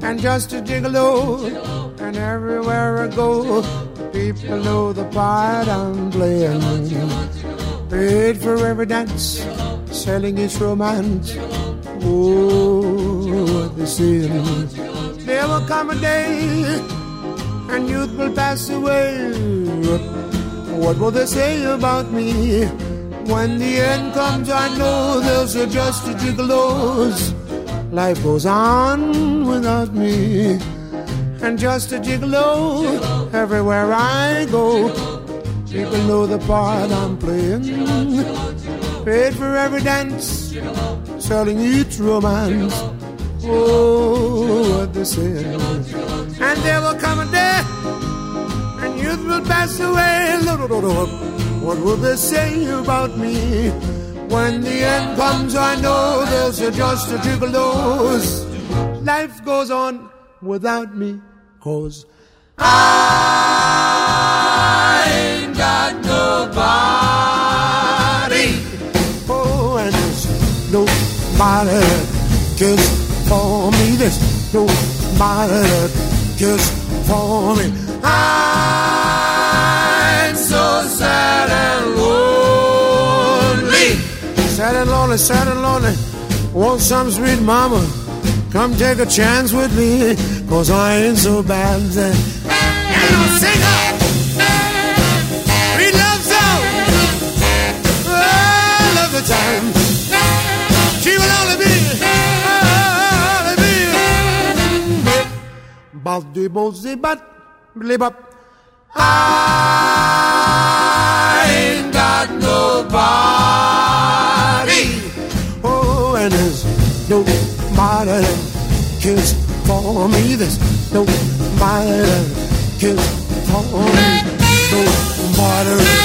and just a gigolo. And everywhere I go, people know the part I'm playing. Paid for every dance, selling its romance. Oh, what they say. There will come a day, and youth will pass away. What will they say about me? When the end comes, I know there's just a gigolos. Life goes on without me, and just a gigolo. Everywhere I go, people know the part I'm playing. Paid for every dance, selling each romance. Oh, what they say. And there will come a day, and youth will pass away. What will they say about me? When the end comes, I know there's just a gigolos. Life goes on without me, 'cause I ain't got nobody. Oh, and there's nobody that cares for me. There's nobody that cares for me. I'm so sad and lonely. Sad and lonely, sad and lonely. Want some sweet mama, come take a chance with me, 'cause I ain't so bad. And I'll sing her sweet love song. Oh, love the time. She will only be Baldi Bozi Bat Blib up. I ain't got nobody. Oh, and there's nobody that cares for me. There's nobody that cares for me. Nobody.